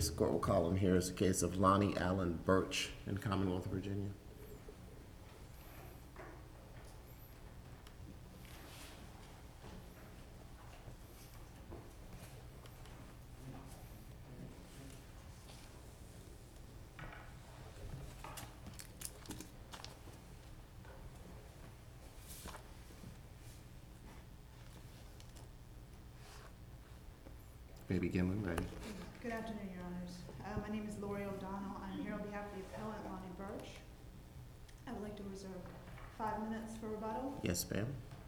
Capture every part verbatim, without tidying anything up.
this court will call him here is the case of Lonnie Allen Birch in Commonwealth of Virginia. May begin when ready. Good afternoon, Your Honors. Uh, my name is Lori O'Donnell. I'm here on behalf of the appellant, Lonnie Birch. I would like to reserve five minutes for rebuttal. Yes, ma'am.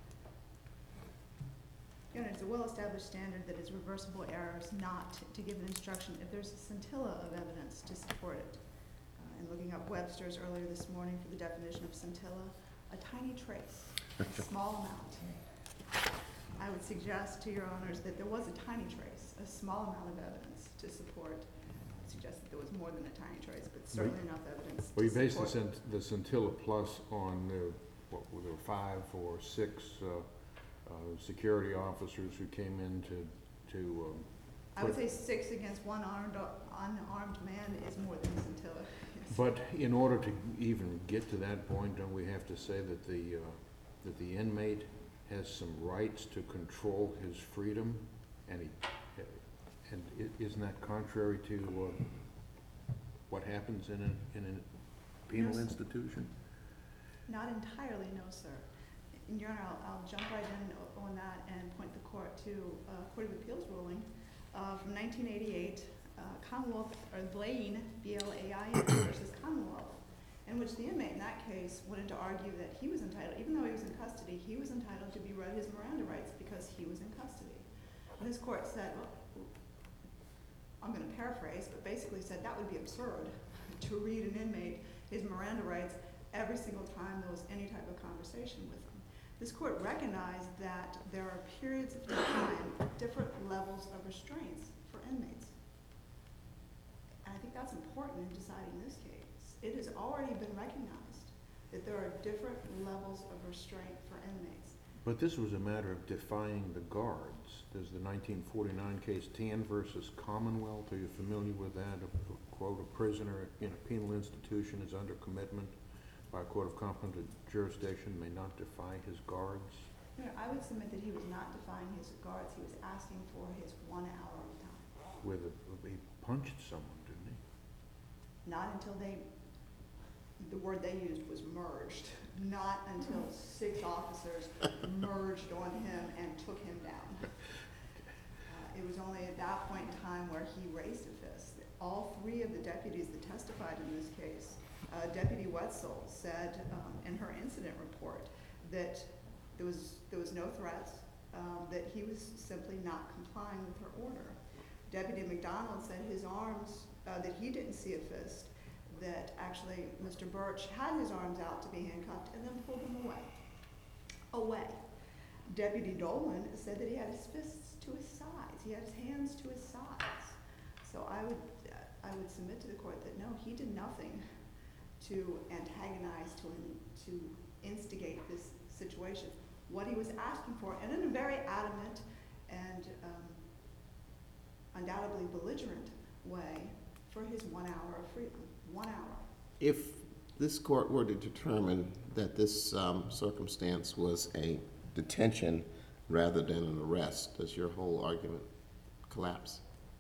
Your Honor, it's a well-established standard that it's reversible errors not to give an instruction if there's a scintilla of evidence to support it. Uh, in looking up Webster's earlier this morning for the definition of scintilla, a tiny trace, a small amount. I would suggest to Your Honors that there was a tiny trace, a small amount of evidence to support. I would suggest that there was more than a tiny trace, but certainly enough evidence Well, to you based the, support. scint- the scintilla plus on the, what, were there five or six uh, uh, security officers who came in to, to um, I would put- say six against one armed, unarmed man is more than a scintilla. Yes. But in order to even get to that point, don't we have to say that the, uh, that the inmate has some rights to control his freedom? And he, and i- isn't that contrary to uh, what happens in a, in a penal Yes. institution? Not entirely, no, sir. And Your Honor, I'll, I'll jump right in o- on that and point the court to uh, Court of Appeals ruling uh, from nineteen eighty-eight, uh, Commonwealth, or Blaine, B L A I N versus Commonwealth, in which the inmate in that case wanted to argue that he was entitled, even though he was in custody, he was entitled to be read his Miranda rights because he was in custody. And this court said, well, I'm going to paraphrase, but basically said that would be absurd to read an inmate his Miranda rights every single time there was any type of conversation with him. This court recognized that there are periods of time, different levels of restraints for inmates. And I think that's important in deciding this case. It has already been recognized that there are different levels of restraint for inmates. But this was a matter of defying the guards. There's the nineteen forty-nine case, Tan versus Commonwealth. Are you familiar with that? A, a quote, a prisoner in a penal institution is under commitment by a court of competent jurisdiction may not defy his guards. You know, I would submit that he was not defying his guards. He was asking for his one hour of time. With a, he punched someone, didn't he? Not until they, the word they used was merged. Not until six officers merged on him and took him down. Uh, it was only at that point in time where he raised a fist. All three of the deputies that testified in this case, uh, Deputy Wetzel said um, in her incident report that there was, there was no threats, um, that he was simply not complying with her order. Deputy McDonald said his arms, uh, that he didn't see a fist, that actually Mister Birch had his arms out to be handcuffed and then pulled them away. Away. Deputy Dolan said that he had his fists to his sides. He had his hands to his sides. So I would, uh, I would submit to the court that no, he did nothing to antagonize, to, to instigate this situation. What he was asking for, and in a very adamant and um, undoubtedly belligerent way, for his one hour of freedom. One hour. If this court were to determine that this um, circumstance was a detention rather than an arrest, does your whole argument collapse?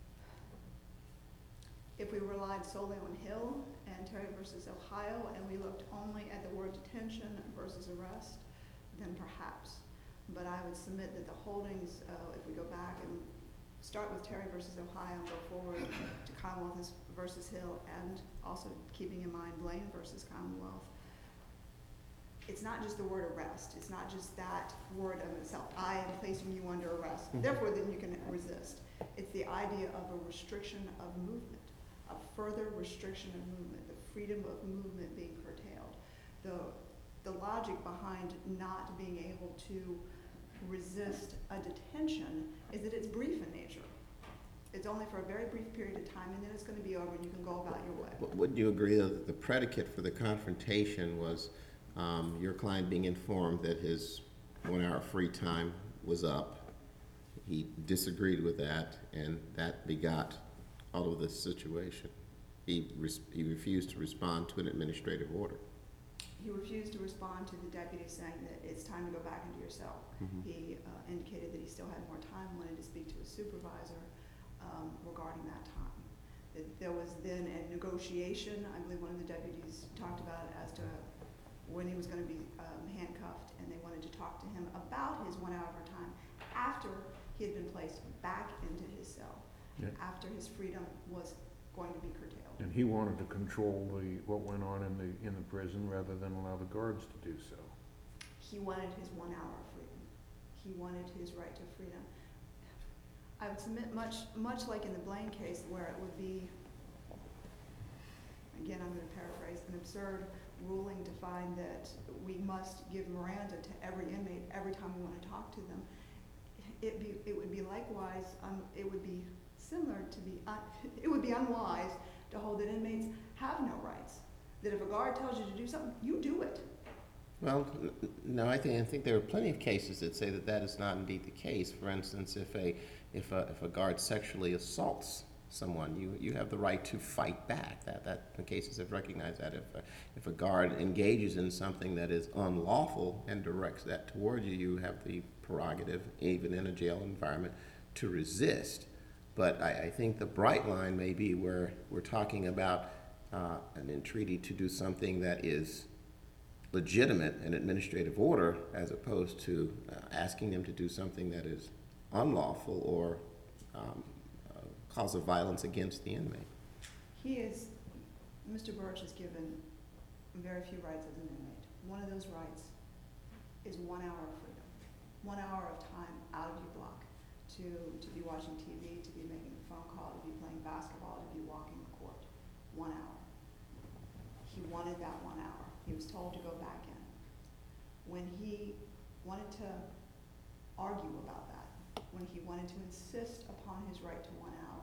If we relied solely on Hill and Terry versus Ohio, and we looked only at the word detention versus arrest, then perhaps. But I would submit that the holdings, uh, if we go back and start with Terry versus Ohio and go forward to Commonwealth versus Hill, and also keeping in mind Blaine versus Commonwealth, it's not just the word arrest. It's not just that word of itself. I am placing you under arrest. Mhm. Therefore, then you can resist. It's the idea of a restriction of movement, a further restriction of movement, the freedom of movement being curtailed. The, the logic behind not being able to resist a detention is that it's brief in nature. It's only for a very brief period of time, and then it's going to be over, and you can go about your way. W- Wouldn't you agree that the predicate for the confrontation was um, your client being informed that his one hour free time was up? He disagreed with that, and that begot all of this situation? He, res- he refused to respond to an administrative order. He refused to respond to the deputy saying that it's time to go back into your cell. Mhm. He uh, indicated that he still had more time, wanted to speak to his supervisor um, regarding that time. That there was then a negotiation, I believe one of the deputies talked about it as to when he was going to be um, handcuffed, and they wanted to talk to him about his one hour of time after he had been placed back into his cell, Yeah. after his freedom was going to be curtailed. And he wanted to control the, what went on in the, in the prison rather than allow the guards to do so. He wanted his one hour of freedom. He wanted his right to freedom. I would submit much, much like in the Blaine case where it would be, again, I'm gonna paraphrase, an absurd ruling to find that we must give Miranda to every inmate every time we wanna talk to them. It be, it would be likewise, um, it would be similar to be, un, it would be unwise to hold that inmates have no rights. That if a guard tells you to do something, you do it. Well, n- n- no, I think, I think there are plenty of cases that say that that is not indeed the case. For instance, if a, if a, if a guard sexually assaults someone, you, you have the right to fight back. That, that, the cases have recognized that. If a, if a guard engages in something that is unlawful and directs that toward you, you have the prerogative, even in a jail environment, to resist. But I, I think the bright line may be where we're talking about uh, an entreaty to do something that is legitimate, an administrative order, as opposed to uh, asking them to do something that is unlawful or um, uh, cause of violence against the inmate. He is, Mister Birch is given very few rights as an inmate. One of those rights is one hour of freedom, one hour of time out of your block to, to be watching T V, to be making a phone call, to be playing basketball, to be walking the court. One hour. He wanted that one hour. He was told to go back in. When he wanted to argue about that, when he wanted to insist upon his right to one hour,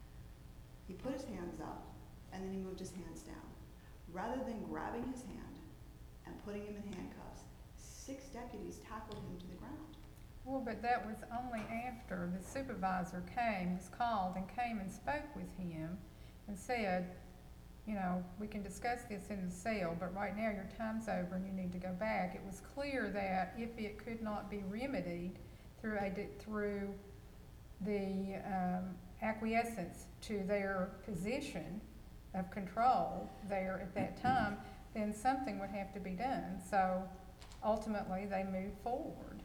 he put his hands up and then he moved his hands down. Rather than grabbing his hand and putting him in handcuffs, six deputies tackled him to the ground. Well, but that was only after the supervisor came, was called and came and spoke with him and said, you know, we can discuss this in the cell, but right now your time's over and you need to go back. It was clear that if it could not be remedied through a, through the um, acquiescence to their position of control there at that time, then something would have to be done. So ultimately they moved forward.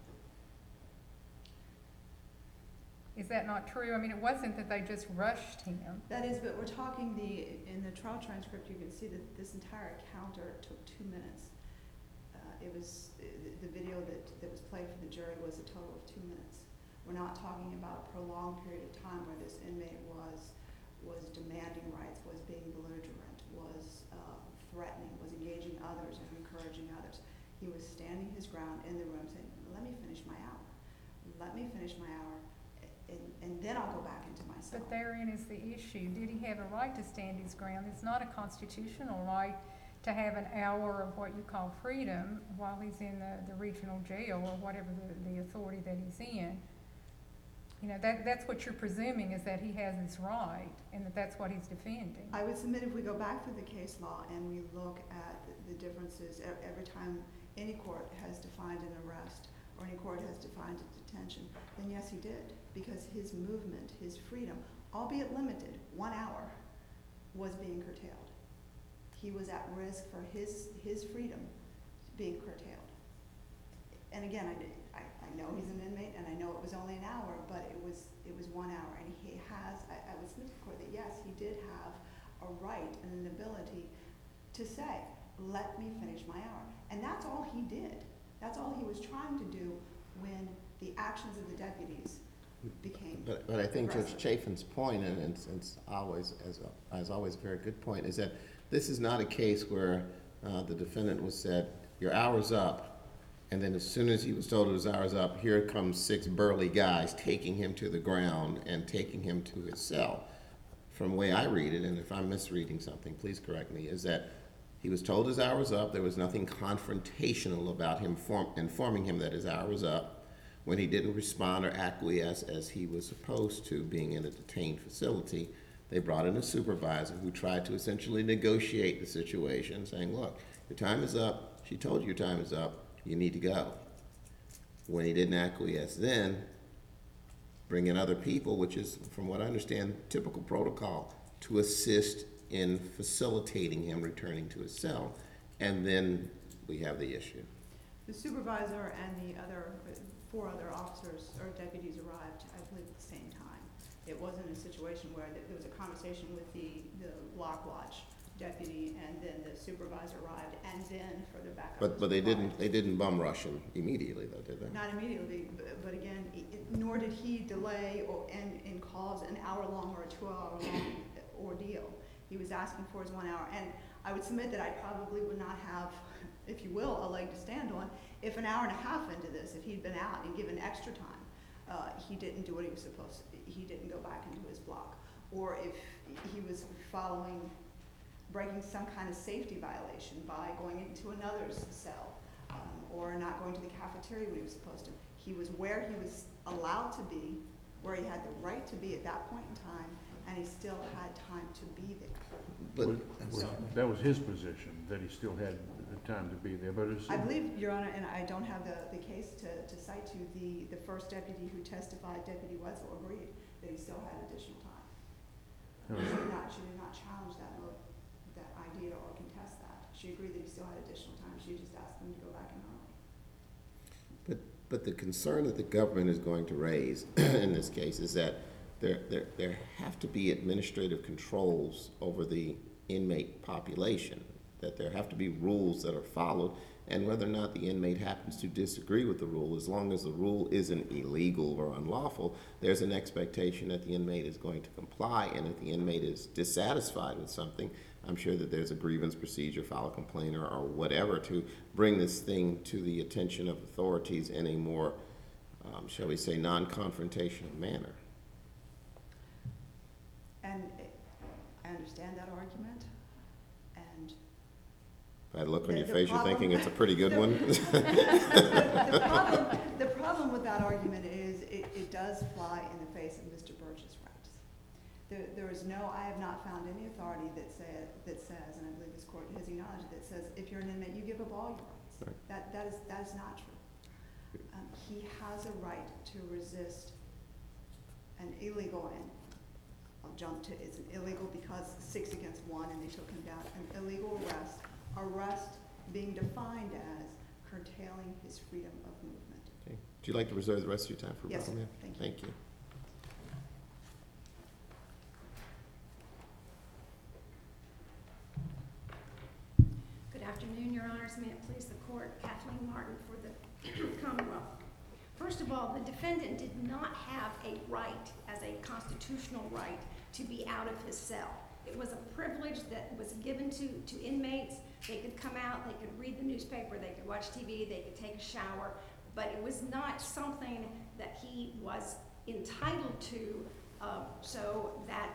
Is that not true? I mean, it wasn't that they just rushed him. That is, but we're talking the, in the trial transcript, you can see that this entire encounter took two minutes. Uh, it was, the, the video that, that was played for the jury was a total of two minutes. We're not talking about a prolonged period of time where this inmate was, was demanding rights, was being belligerent, was uh, threatening, was engaging others and encouraging others. He was standing his ground in the room saying, let me finish my hour. Let me finish my hour. And, and then I'll go back into my cell. But therein is the issue. Did he have a right to stand his ground? It's not a constitutional right to have an hour of what you call freedom while he's in the, the regional jail or whatever the, the authority that he's in. You know, that, that's what you're presuming, is that he has this right and that that's what he's defending. I would submit if we go back through the case law and we look at the, the differences, e- every time any court has defined an arrest or any court has defined a detention, then yes, he did. Because his movement, his freedom, albeit limited, one hour, was being curtailed. He was at risk for his, his freedom being curtailed. And again, I, I, I know he's an inmate and I know it was only an hour, but it was, it was one hour. And he has, I, I would submit to the court that yes, he did have a right and an ability to say, let me finish my hour. And that's all he did. That's all he was trying to do when the actions of the deputies became But, but I think Judge aggressive. Chafin's point, and it's, it's always, as, a- as always, a very good point, is that this is not a case where uh, the defendant was said, your hour's up, and then as soon as he was told his hour's up, here comes six burly guys taking him to the ground and taking him to his cell. From the way I read it, and if I'm misreading something, please correct me, is that he was told his hour was up, there was nothing confrontational about him form, informing him that his hour was up. When he didn't respond or acquiesce as he was supposed to, being in a detained facility, They brought in a supervisor who tried to essentially negotiate the situation, saying, look, your time is up. She told you your time is up. You need to go. When he didn't acquiesce then, bring in other people, which is, from what I understand, typical protocol, to assist in facilitating him returning to his cell. And then we have the issue. The supervisor and the other, four other officers or deputies arrived, I believe, at the same time. It wasn't a situation where there was a conversation with the, the block watch deputy, and then the supervisor arrived, and then further back up. But, but they didn't, they didn't bum rush him immediately, though, did they? Not immediately, but, but again, it, nor did he delay or, and, and cause an hour-long or a two-hour-long ordeal. He was asking for his one hour, and I would submit that I probably would not have, if you will, a leg to stand on if an hour and a half into this, if he'd been out and given extra time, uh, he didn't do what he was supposed to. He didn't go back into his block, or if he was following, breaking some kind of safety violation by going into another's cell, um, or not going to the cafeteria when he was supposed to. He was where he was allowed to be, where he had the right to be at that point in time, and he still had time to be there. But, Was- was- That was his position, that he still had the time to be there, but it's. I believe, Your Honor, and I don't have the, the case to, to cite to, the, the first deputy who testified, Deputy Wetzel, agreed that he still had additional time. Oh. She did not, she did not challenge that, or that idea or contest that. She agreed that he still had additional time. She just asked him to go back in early. but, but the concern that the government is going to raise in this case is that there, there, there have to be administrative controls over the inmate population, that there have to be rules that are followed, and whether or not the inmate happens to disagree with the rule, as long as the rule isn't illegal or unlawful, there's an expectation that the inmate is going to comply, and if the inmate is dissatisfied with something, I'm sure that there's a grievance procedure, file a complaint, or, or whatever to bring this thing to the attention of authorities in a more, um, shall we say, non-confrontational manner. And it, I understand that argument, and By the look on The- your the face, you're problem- thinking it's a pretty good one? the, the problem, the problem with that argument is it, it does fly in the face of Mister Birch's rights. There, there is no, I have not found any authority that said, that says, and I believe this court has acknowledged, that says if you're an inmate, you give up all your rights. Right. That, that is, that is not true. Um, he has a right to resist an illegal, and I'll jump to, it's illegal because six against one and they took him down, an illegal arrest, arrest being defined as curtailing his freedom of movement. Okay. Would you like to reserve the rest of your time for Yes, rebuttal, ma'am? thank you. Thank you. Good afternoon, Your Honors. May it please the Court, Kathleen Martin for the Commonwealth. First of all, the defendant did not have a right, as a constitutional right, to be out of his cell. It was a privilege that was given to, to inmates. They could come out, they could read the newspaper, they could watch T V, they could take a shower, but it was not something that he was entitled to, uh, so that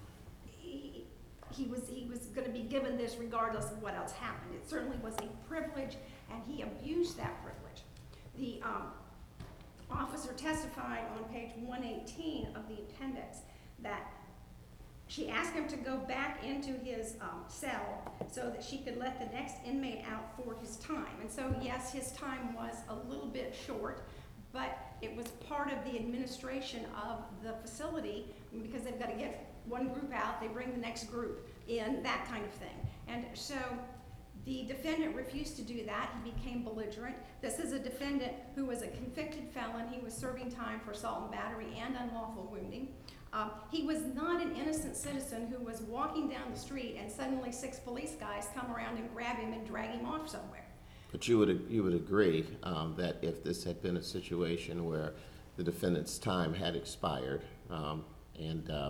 he, he was, he was going to be given this regardless of what else happened. It certainly was a privilege, and he abused that privilege. The um, officer testified on page one eighteen of the appendix that she asked him to go back into his um, cell so that she could let the next inmate out for his time. And so, yes, his time was a little bit short, but it was part of the administration of the facility, because they've got to get one group out, they bring the next group in, that kind of thing. And so the defendant refused to do that. He became belligerent. This is a defendant who was a convicted felon. He was serving time for assault and battery and unlawful wounding. Um, he was not an innocent citizen who was walking down the street and suddenly six police guys come around and grab him and drag him off somewhere. But you would, you would agree um, that if this had been a situation where the defendant's time had expired, um, and uh,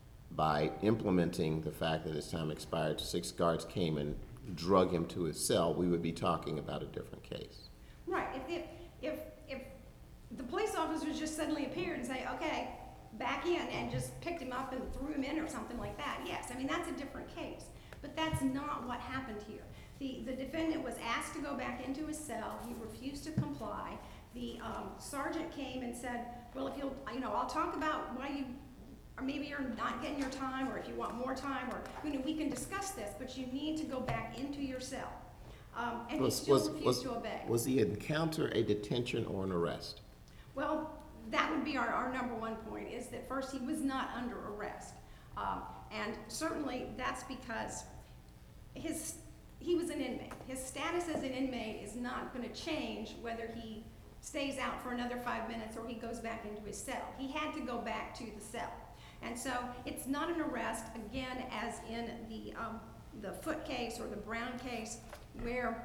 by implementing the fact that his time expired, six guards came and drug him to his cell, we would be talking about a different case. Right. If, if, if, if the police officers just suddenly appeared and say, okay, back in, and just picked him up and threw him in or something like that, yes, I mean, that's a different case. But that's not what happened here. The, the defendant was asked to go back into his cell. He refused to comply. The um, sergeant came and said, well, if you'll, you know, I'll talk about why you or maybe you're not getting your time, or if you want more time, or, you know, we can discuss this, but you need to go back into your cell. Um, and he Was, still was, refused was, to obey. was the encounter a detention or an arrest? Well, that would be our, our number one point, is that first, he was not under arrest. Um, and certainly, that's because his, he was an inmate. His status as an inmate is not gonna change whether he stays out for another five minutes or he goes back into his cell. He had to go back to the cell. And so, it's not an arrest, again, as in the, um, the Foote case or the Brown case, where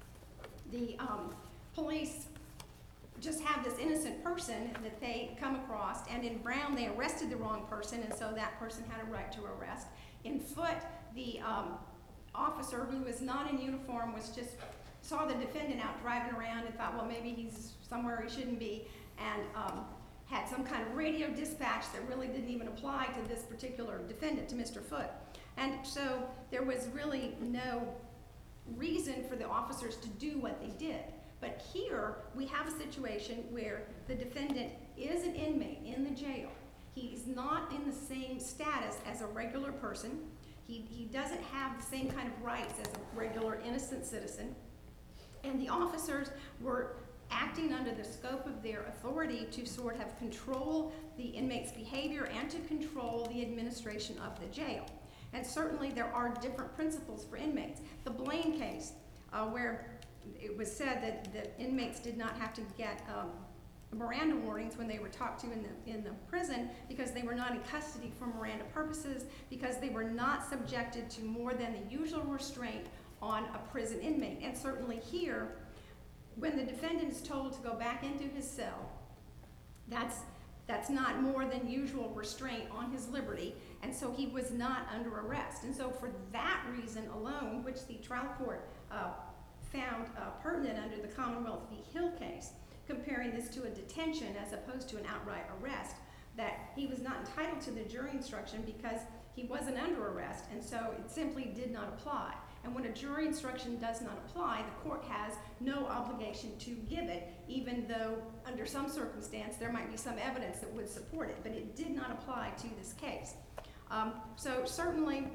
the um, police just have this innocent person that they come across, and in Brown, they arrested the wrong person, and so that person had a right to arrest. In Foote, the um, officer who was not in uniform was just, saw the defendant out driving around and thought, well, maybe he's somewhere he shouldn't be, and um, had some kind of radio dispatch that really didn't even apply to this particular defendant, to Mister Foote. And so there was really no reason for the officers to do what they did. But here, we have a situation where the defendant is an inmate in the jail. He's not in the same status as a regular person. He, he doesn't have the same kind of rights as a regular innocent citizen. And the officers were acting under the scope of their authority to sort of control the inmate's behavior and to control the administration of the jail. And certainly there are different principles for inmates. The Blaine case, uh, where it was said that, that inmates did not have to get um, Miranda warnings when they were talked to in the, in the prison because they were not in custody for Miranda purposes, because they were not subjected to more than the usual restraint on a prison inmate. And certainly here, when the defendant is told to go back into his cell, that's, that's not more than usual restraint on his liberty, and so he was not under arrest. And so for that reason alone, which the trial court uh, found uh, pertinent under the Commonwealth v. Hill case, comparing this to a detention as opposed to an outright arrest, that he was not entitled to the jury instruction because he wasn't under arrest, and so it simply did not apply. And when a jury instruction does not apply, the court has no obligation to give it, even though under some circumstance there might be some evidence that would support it, but it did not apply to this case. Um, so certainly,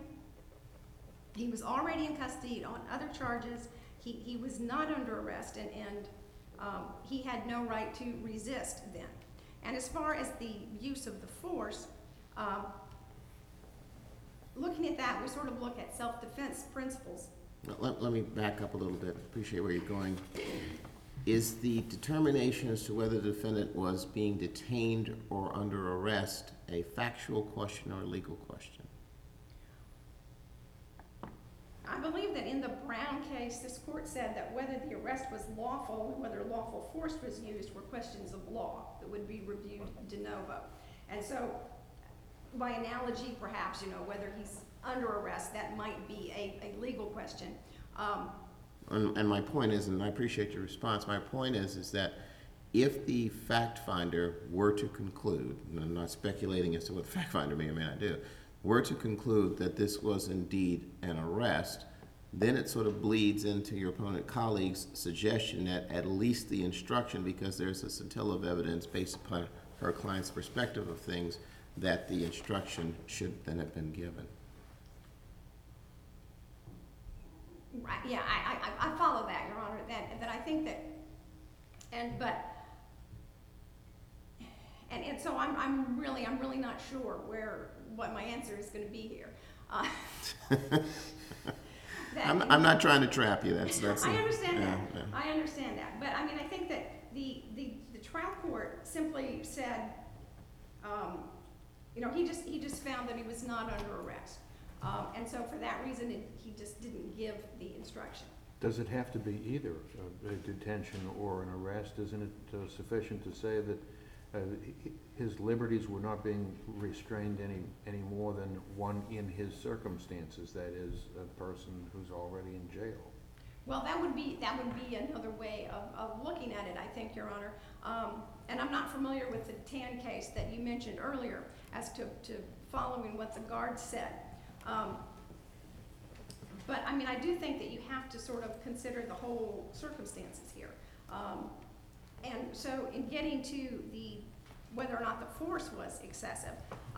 he was already in custody on other charges. He, he was not under arrest, and, and um, he had no right to resist then. And as far as the use of the force, um, looking at that, we sort of look at self-defense principles. Let, let me back up a little bit. Appreciate where you're going. Is the determination as to whether the defendant was being detained or under arrest a factual question or a legal question? I believe that in the Brown case, this court said that whether the arrest was lawful and whether lawful force was used were questions of law that would be reviewed de novo. And so, by analogy, perhaps, you know, whether he's under arrest, that might be a, a legal question. Um, And, and my point is, and I appreciate your response, my point is, is that if the fact finder were to conclude, and I'm not speculating as to what the fact finder may or may not do, were to conclude that this was indeed an arrest, then it sort of bleeds into your opponent colleague's suggestion that at least the instruction, because there's a scintilla of evidence based upon her client's perspective of things, that the instruction should then have been given. Right, yeah, I, I, I follow that, Your Honor, that, that I think that, and, but, and, and so I'm, I'm really, I'm really not sure where, what my answer is gonna be here. Uh, that, I'm, I'm not trying to trap you, that's, that's. I a- understand yeah, that, yeah. I understand that, but I mean, I think that the, the, the trial court simply said, um, you know, he just, he just found that he was not under arrest. Um, and so for that reason, it, he just didn't give the instruction. Does it have to be either a a detention or an arrest? Isn't it uh, sufficient to say that uh, h- his liberties were not being restrained any, any more than one in his circumstances, that is, a person who's already in jail? Well, that would be, that would be another way of, of looking at it, I think, Your Honor. Um, and I'm not familiar with the Tan case that you mentioned earlier as to, to following what the guard said. Um, but I mean, I do think that you have to sort of consider the whole circumstances here. Um, and so in getting to the, whether or not the force was excessive,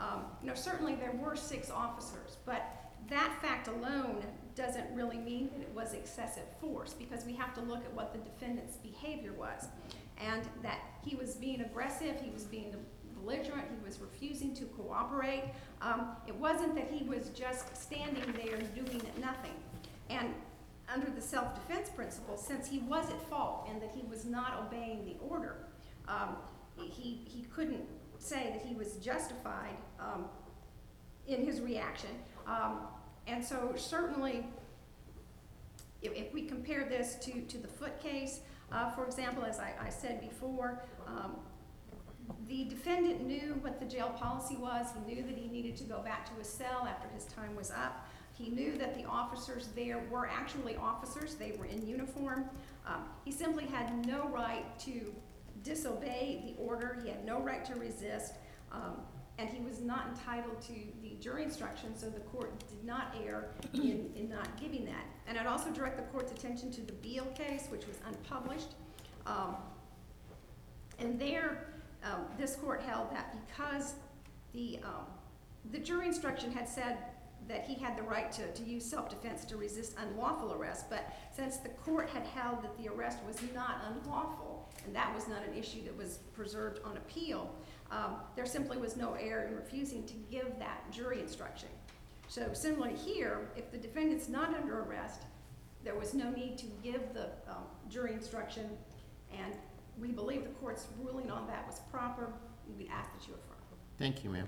Um, you know, certainly there were six officers, but that fact alone doesn't really mean that it was excessive force, because we have to look at what the defendant's behavior was. And that he was being aggressive, he was being belligerent, he was refusing to cooperate. Um, it wasn't that he was just standing there doing nothing. And under the self-defense principle, since he was at fault and that he was not obeying the order, um, he, he couldn't say that he was justified um, in his reaction. Um, and so certainly, if, if we compare this to, to the Foote case, uh, for example, as I, I said before, um, the defendant knew what the jail policy was. He knew that he needed to go back to his cell after his time was up. He knew that the officers there were actually officers. They were in uniform. Um, he simply had no right to disobey the order. He had no right to resist. Um, and he was not entitled to the jury instruction, so the court did not err in, in not giving that. And I'd also direct the court's attention to the Beal case, which was unpublished. Um, and there, um, this court held that because the, um, the jury instruction had said that he had the right to, to use self-defense to resist unlawful arrest, but since the court had held that the arrest was not unlawful, and that was not an issue that was preserved on appeal, um, there simply was no error in refusing to give that jury instruction. So similarly here, if the defendant's not under arrest, there was no need to give the um, jury instruction, and we believe the court's ruling on that was proper. We ask that you affirm. Thank you, ma'am.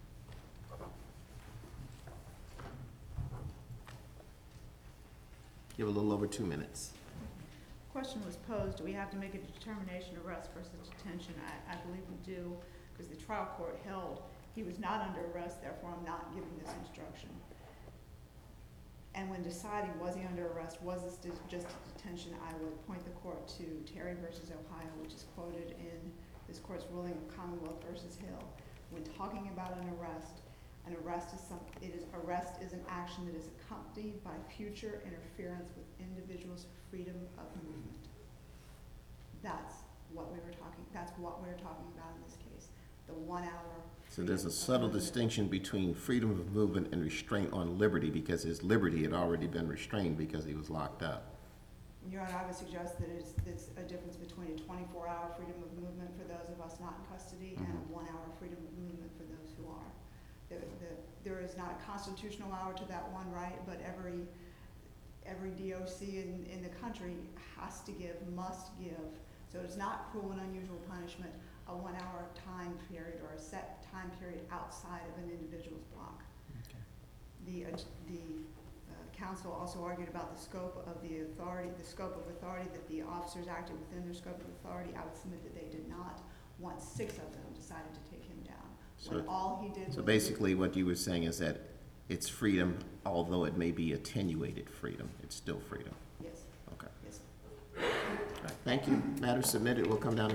You have a little over two minutes. Question was posed, do we have to make a determination arrest versus detention? I, I believe we do, because the trial court held he was not under arrest, therefore I'm not giving this instruction. And when deciding was he under arrest, was this just a detention, I would point the court to Terry versus Ohio, which is quoted in this court's ruling of Commonwealth versus Hill. When talking about an arrest, an arrest is some, it is, arrest is an action that is accompanied by future interference with individuals' freedom of movement. That's what we were talking, that's what we were talking about in this case. The one hour. So there's a subtle distinction between freedom of movement and restraint on liberty, because his liberty had already been restrained because he was locked up. Your Honor, I would suggest that it's, it's a difference between a twenty-four hour freedom of movement for those of us not in custody and a one hour freedom of movement for those who are. The, the, there is not a constitutional hour to that one right, but every every D O C in, in the country has to give, must give. So it's not cruel and unusual punishment, a one hour time period or a set time period outside of an individual's block. Okay. The, uh, the uh, counsel also argued about the scope of the authority, the scope of authority, that the officers acted within their scope of authority. I would submit that they did not, once six of them decided to take him down. When So- all he did was. So basically what you were saying is that it's freedom, although it may be attenuated freedom, it's still freedom. Yes, Okay. yes. All right. Thank you. Matter submitted. We'll come down